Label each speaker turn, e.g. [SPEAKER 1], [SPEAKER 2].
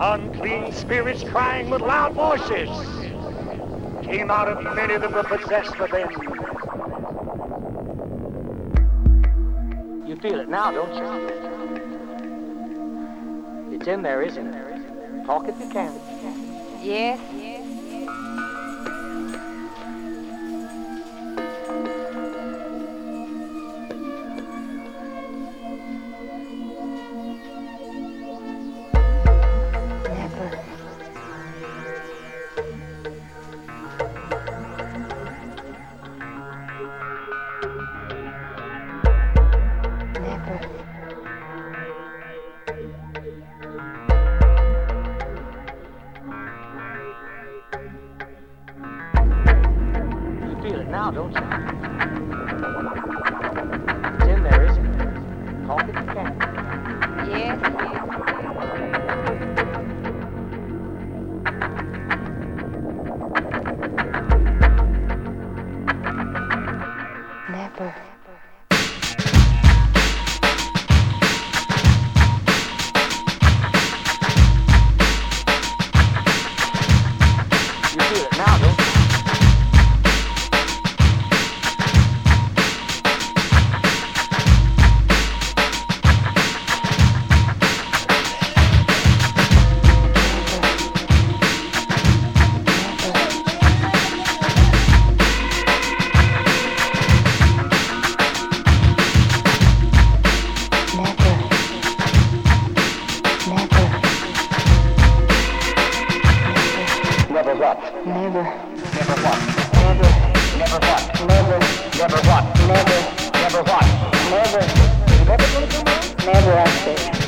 [SPEAKER 1] Unclean spirits crying with loud voices came out of many that were possessed within. You feel it now, don't you? It's in there, isn't it? Talk if you can.
[SPEAKER 2] Yes.
[SPEAKER 1] Now, don't you? It's in there, isn't it? Talk if you can.
[SPEAKER 2] Yes. Never.
[SPEAKER 1] You feel it now, don't you? Never what?
[SPEAKER 2] Never.
[SPEAKER 1] Never what?
[SPEAKER 2] Never.
[SPEAKER 1] Never what?
[SPEAKER 2] Never.
[SPEAKER 1] Never what?
[SPEAKER 2] Never.
[SPEAKER 1] Never what?
[SPEAKER 2] Never.
[SPEAKER 1] You never gonna come out?
[SPEAKER 2] Never, I say.